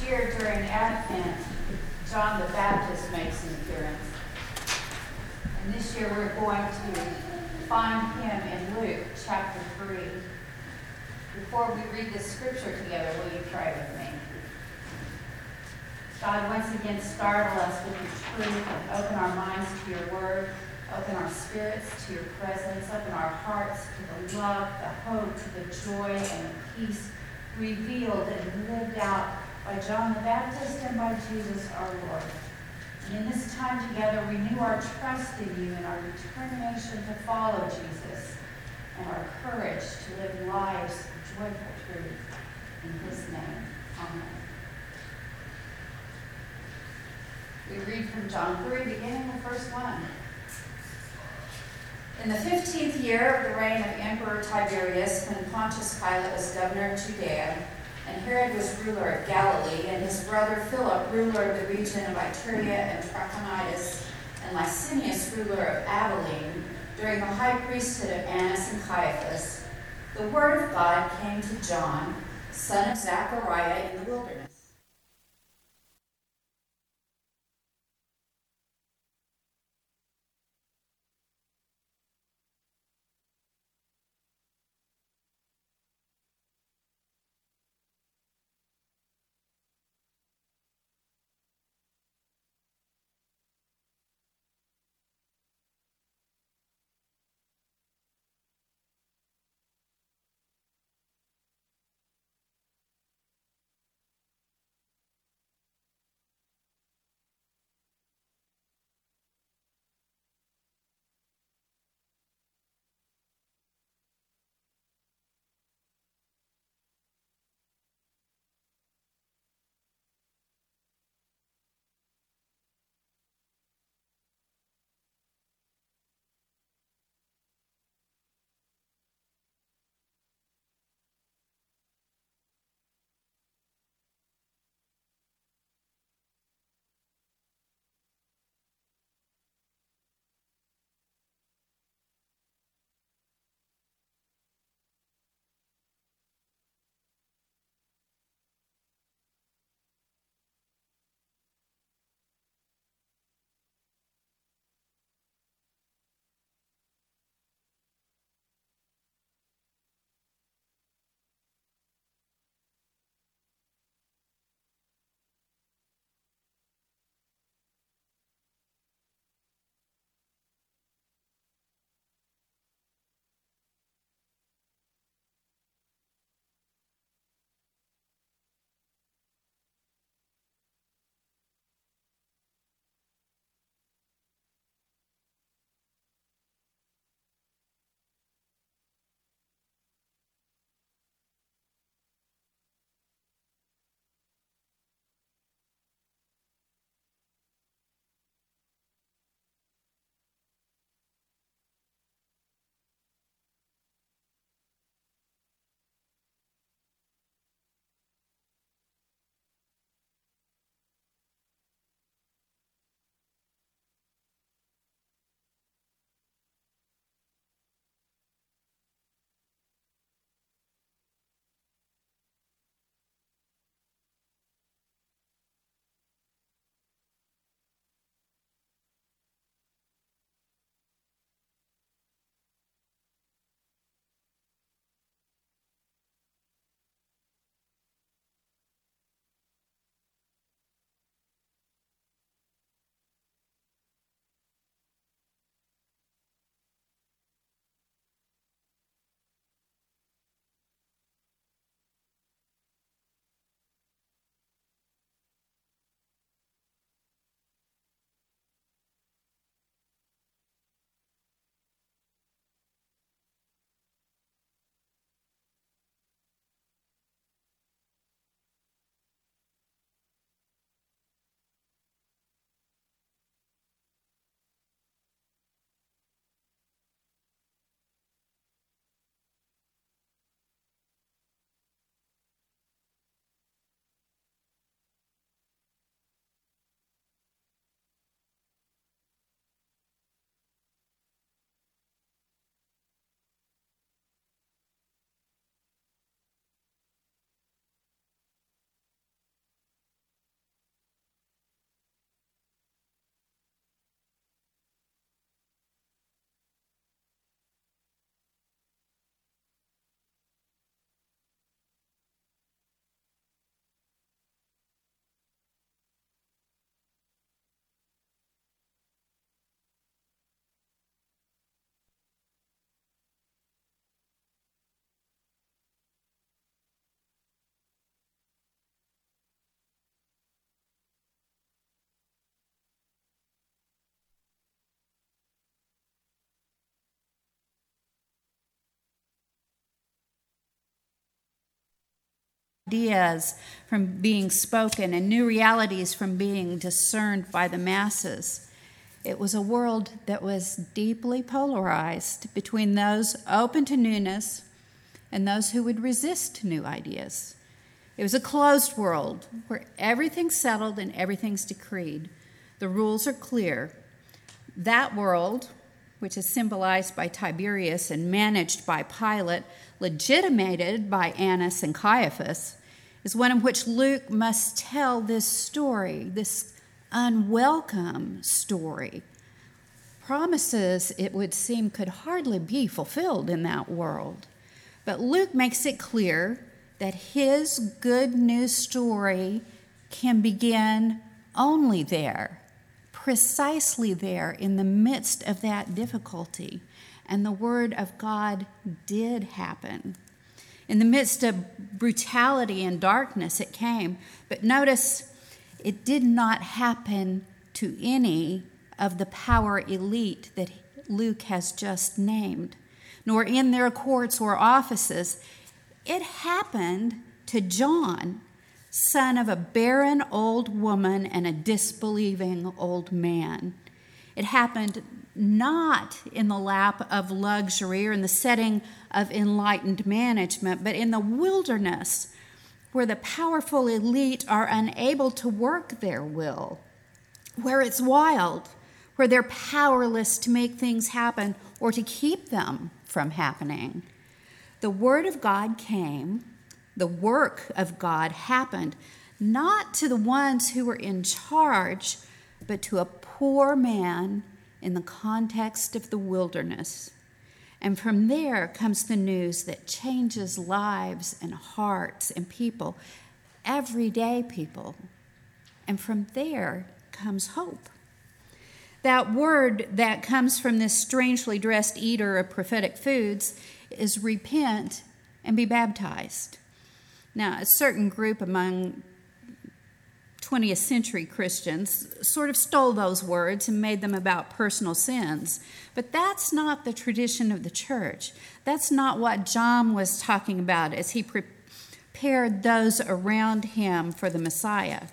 year during Advent, John the Baptist makes an appearance. And this year we're going to find him in Luke chapter 3. Before we read this scripture together, will you pray with me? God, once again, startle us with your truth and open our minds to your word, open our spirits to your presence, open our hearts to the love, the hope, to the joy and the peace revealed and lived out by John the Baptist and by Jesus our Lord. And in this time together, renew our trust in you and our determination to follow Jesus and our courage to live lives of joyful truth. In his name, amen. We read from John 3, beginning with verse 1. In the 15th year of the reign of Emperor Tiberius, when Pontius Pilate was governor of Judea, and Herod was ruler of Galilee, and his brother Philip, ruler of the region of Iturea and Trachonitis, and Licinius, ruler of Abilene, during the high priesthood of Annas and Caiaphas, the word of God came to John, son of Zechariah, in the wilderness. ideas from being spoken and new realities from being discerned by the masses. It was a world that was deeply polarized between those open to newness and those who would resist new ideas. It was a closed world where everything's settled and everything's decreed. The rules are clear. That world, which is symbolized by Tiberius and managed by Pilate, legitimated by Annas and Caiaphas, is one in which Luke must tell this story, this unwelcome story. Promises, it would seem, could hardly be fulfilled in that world. But Luke makes it clear that his good news story can begin only there, precisely there in the midst of that difficulty. And the word of God did happen. In the midst of brutality and darkness, it came. But notice, it did not happen to any of the power elite that Luke has just named, nor in their courts or offices. It happened to John, son of a barren old woman and a disbelieving old man. It happened not in the lap of luxury or in the setting of enlightened management, but in the wilderness where the powerful elite are unable to work their will, where it's wild, where they're powerless to make things happen or to keep them from happening. The word of God came, the work of God happened, not to the ones who were in charge, but to a poor man in the context of the wilderness. And from there comes the news that changes lives and hearts and people, everyday people. And from there comes hope. That word that comes from this strangely dressed eater of prophetic foods is repent and be baptized. Now, a certain group among 20th century Christians sort of stole those words and made them about personal sins. But that's not the tradition of the church. That's not what John was talking about as he prepared those around him for the Messiah.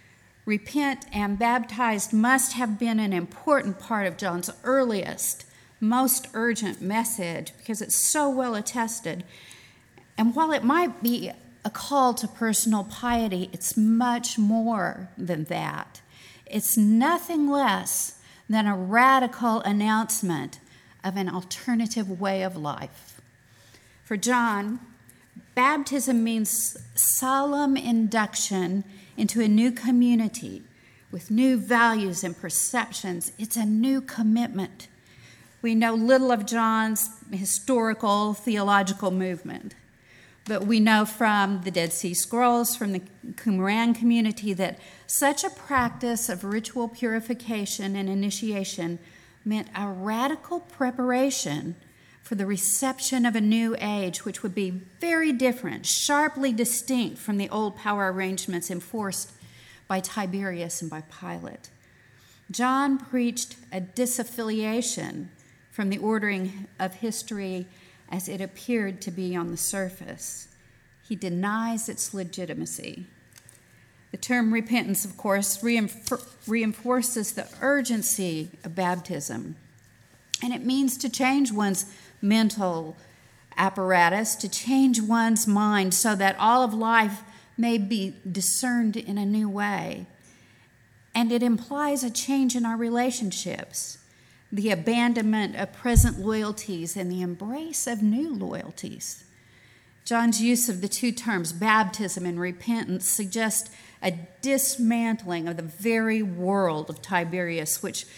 Repent and baptized must have been an important part of John's earliest, most urgent message because it's so well attested. And while it might be a call to personal piety, it's much more than that. It's nothing less than a radical announcement of an alternative way of life. For John, baptism means solemn induction into a new community with new values and perceptions. It's a new commitment. We know little of John's historical theological movement, but we know from the Dead Sea Scrolls, from the Qumran community, that such a practice of ritual purification and initiation meant a radical preparation for the reception of a new age, which would be very different, sharply distinct from the old power arrangements enforced by Tiberius and by Pilate. John preached a disaffiliation from the ordering of history as it appeared to be on the surface. He denies its legitimacy. The term repentance, of course, reinforces the urgency of baptism. And it means to change one's mental apparatus, to change one's mind so that all of life may be discerned in a new way. And it implies a change in our relationships, the abandonment of present loyalties and the embrace of new loyalties. John's use of the two terms, baptism and repentance, suggests a dismantling of the very world of Tiberius, which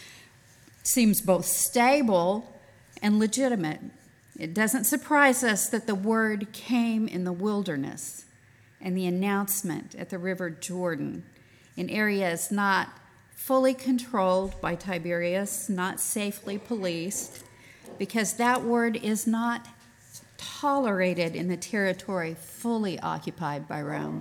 seems both stable and legitimate. It doesn't surprise us that the word came in the wilderness and the announcement at the River Jordan in areas not fully controlled by Tiberius, not safely policed, because that word is not tolerated in the territory fully occupied by Rome.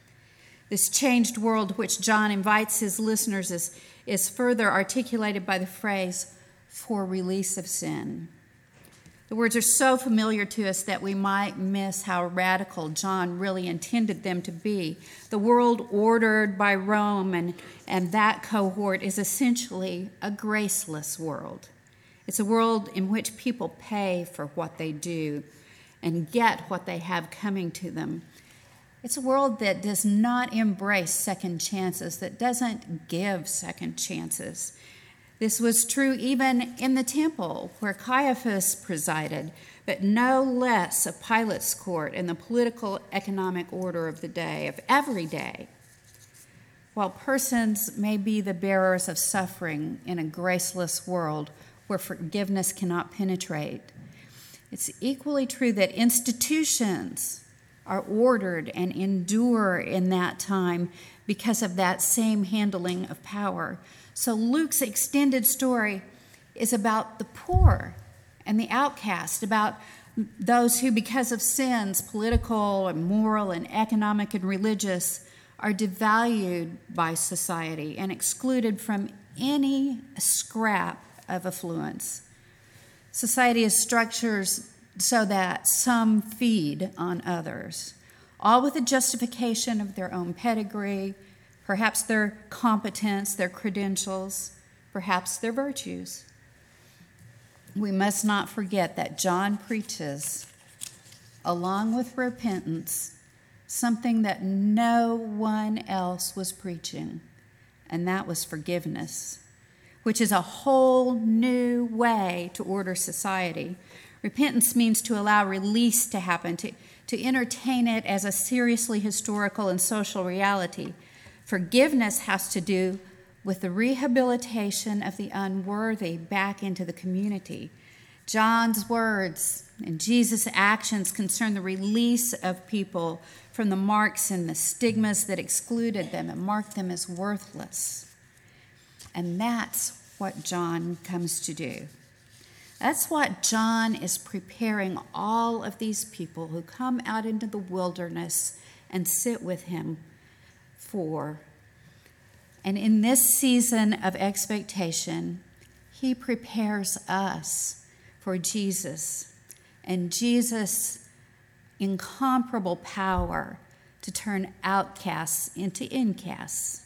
This changed world which John invites his listeners is further articulated by the phrase, for release of sin. The words are so familiar to us that we might miss how radical John really intended them to be. The world ordered by Rome and that cohort is essentially a graceless world. It's a world in which people pay for what they do and get what they have coming to them. It's a world that does not embrace second chances, that doesn't give second chances. This was true even in the temple where Caiaphas presided, but no less of Pilate's court and the political economic order of the day, of every day. While persons may be the bearers of suffering in a graceless world where forgiveness cannot penetrate, it's equally true that institutions are ordered and endure in that time because of that same handling of power. So Luke's extended story is about the poor and the outcast, about those who, because of sins, political and moral and economic and religious, are devalued by society and excluded from any scrap of affluence. Society is structured so that some feed on others, all with the justification of their own pedigree, perhaps their competence, their credentials, perhaps their virtues. We must not forget that John preaches, along with repentance, something that no one else was preaching, and that was forgiveness, which is a whole new way to order society. Repentance means to allow release to happen, to entertain it as a seriously historical and social reality. Forgiveness has to do with the rehabilitation of the unworthy back into the community. John's words and Jesus' actions concern the release of people from the marks and the stigmas that excluded them and marked them as worthless. And that's what John comes to do. That's what John is preparing all of these people who come out into the wilderness and sit with him for. And in this season of expectation, he prepares us for Jesus and Jesus' incomparable power to turn outcasts into incasts.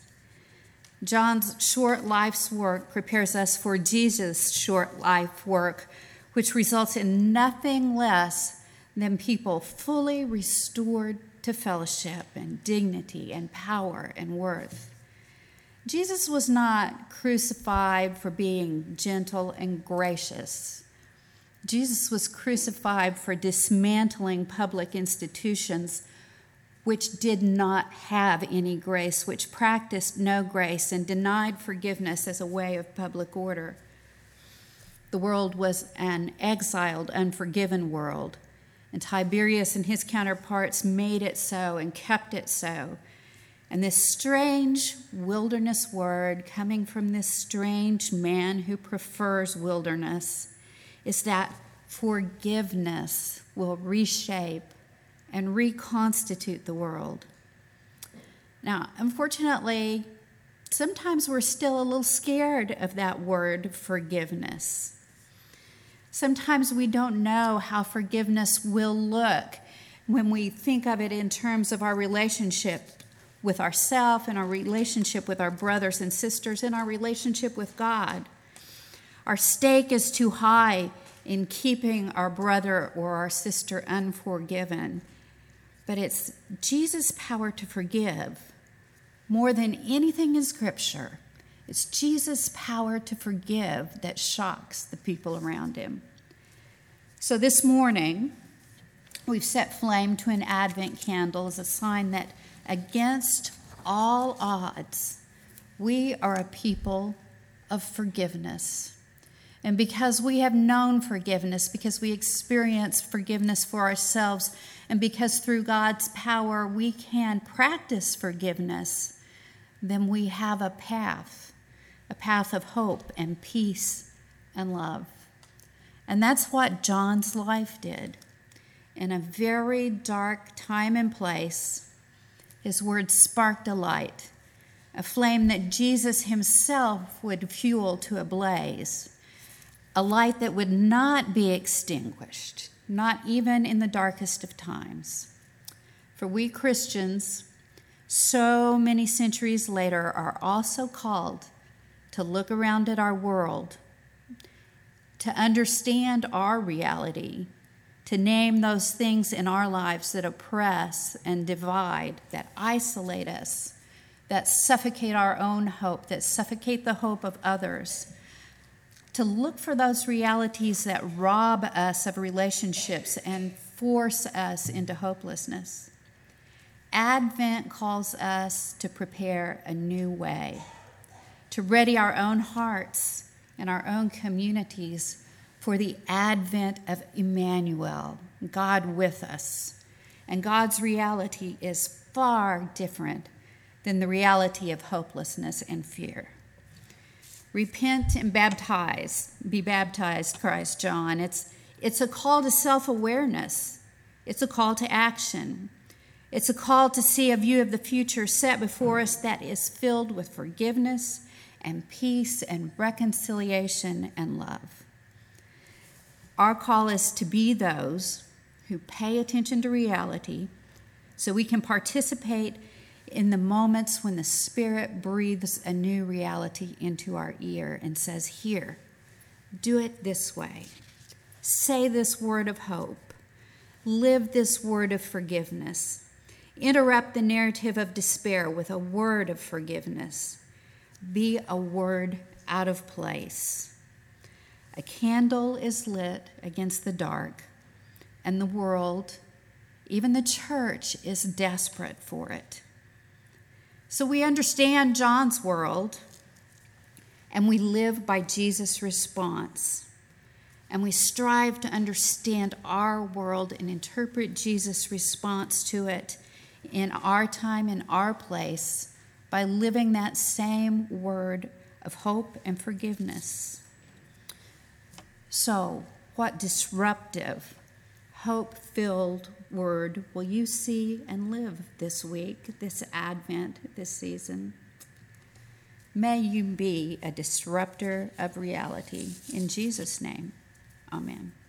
John's short life's work prepares us for Jesus' short life work, which results in nothing less than people fully restored to fellowship and dignity and power and worth. Jesus was not crucified for being gentle and gracious. Jesus was crucified for dismantling public institutions which did not have any grace, which practiced no grace and denied forgiveness as a way of public order. The world was an exiled, unforgiven world, and Tiberius and his counterparts made it so and kept it so. And this strange wilderness word coming from this strange man who prefers wilderness is that forgiveness will reshape and reconstitute the world. Now, unfortunately, sometimes we're still a little scared of that word forgiveness. Sometimes we don't know how forgiveness will look when we think of it in terms of our relationship with ourselves and our relationship with our brothers and sisters and our relationship with God. Our stake is too high in keeping our brother or our sister unforgiven. But it's Jesus' power to forgive more than anything in Scripture. It's Jesus' power to forgive that shocks the people around him. So this morning, we've set flame to an Advent candle as a sign that against all odds, we are a people of forgiveness. And because we have known forgiveness, because we experience forgiveness for ourselves, and because through God's power we can practice forgiveness, then we have a path of hope and peace and love. And that's what John's life did. In a very dark time and place, his words sparked a light, a flame that Jesus himself would fuel to a blaze. a light that would not be extinguished, not even in the darkest of times. For we Christians, so many centuries later, are also called to look around at our world, to understand our reality, to name those things in our lives that oppress and divide, that isolate us, that suffocate our own hope, that suffocate the hope of others, to look for those realities that rob us of relationships and force us into hopelessness. Advent calls us to prepare a new way, to ready our own hearts and our own communities for the advent of Emmanuel, God with us. And God's reality is far different than the reality of hopelessness and fear. Repent and be baptized, cries John. It's a call to self-awareness. It's a call to action. It's a call to see a view of the future set before us that is filled with forgiveness and peace and reconciliation and love. Our call is to be those who pay attention to reality so we can participate in the moments when the Spirit breathes a new reality into our ear and says, here, do it this way. Say this word of hope. Live this word of forgiveness. Interrupt the narrative of despair with a word of forgiveness. Be a word out of place. A candle is lit against the dark, and the world, even the church, is desperate for it. So we understand John's world, and we live by Jesus' response. And we strive to understand our world and interpret Jesus' response to it in our time, in our place, by living that same word of hope and forgiveness. So, what disruptive, hope-filled word will you see and live this week, this Advent, this season? May you be a disruptor of reality. In Jesus' name, amen.